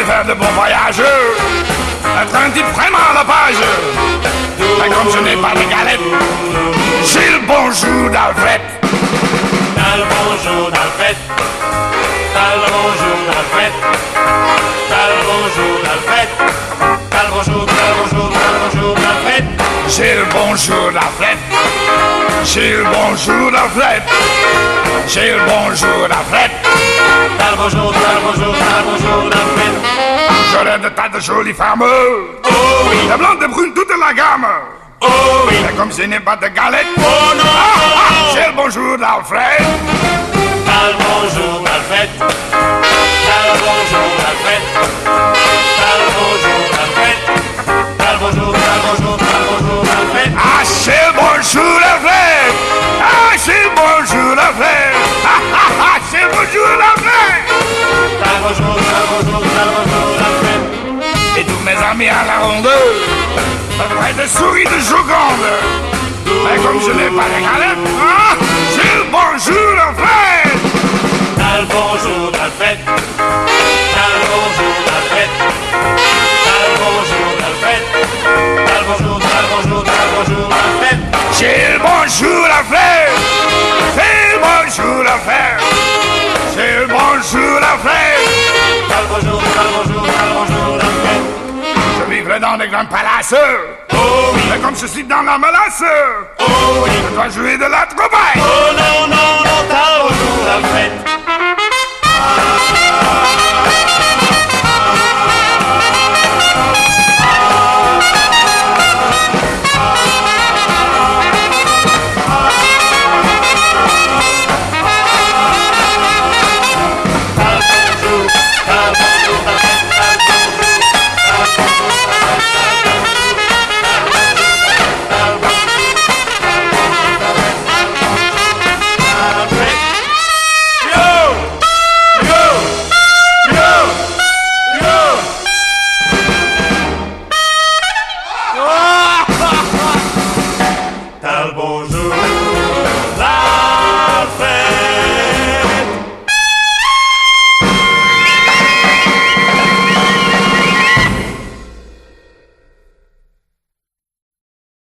faire de bons voyages, être un type vraiment à la page. Mais comme je n'ai pas de galette, j'ai le bonjour d'Alfred. T'as le bonjour d'Alfred. T'as le bonjour d'Alfred. T'as le bonjour d'Alfred. T'as le bonjour, t'as le bonjour, t'as le bonjour d'Alfred. J'ai le bonjour d'Alfred. J'ai le bonjour d'Alfred. J'ai le bonjour d'Alfred. T'as le bonjour, t'as le bonjour, t'as le bonjour d'Alfred. J'aurai de tas de jolies femmes. Oh oui. De blancs, de brunes, toute la gamme. Oh oui. Mais comme je n'ai pas de galette, Oh non. j'ai le bonjour d'Alfred. T'as le bonjour d'Alfred. T'as le bonjour d'Alfred. T'as le bonjour d'Alfred. T'as le bonjour, t'as le bonjour, t'as le bonjour d'Alfred. Ah, c'est le bonjour d'Alfred. Ah, c'est le bonjour d'Alfred. Ah, c'est le bonjour d'Alfred. T'as le bonjour, t'as le bonjour, t'as le bonjour d'Alfred. Et tous mes amis à la ronde, près de souris de Joconde. Mais comme je n'ai pas de galette, j'ai le bonjour d'Alfred. T'as le bonjour d'Alfred. T'as le bonjour d'Alfred. T'as le bonjour d'Alfred. T'as le bonjour, t'as le bonjour, t'as le bonjour d'Alfred. J'ai le bonjour d'Alfred. C'est le bonjour d'Alfred. C'est le bonjour d'Alfred. T'as le bonjour, t'as le bonjour, t'as le bonjour d'Alfred. Je vivrai dans des grands palaces. Oh oui. Mais comme je suis dans la melasse, Oh oui. je dois jouer de la troubaille. Oh non, non, non, t'as le bonjour d'Alfred.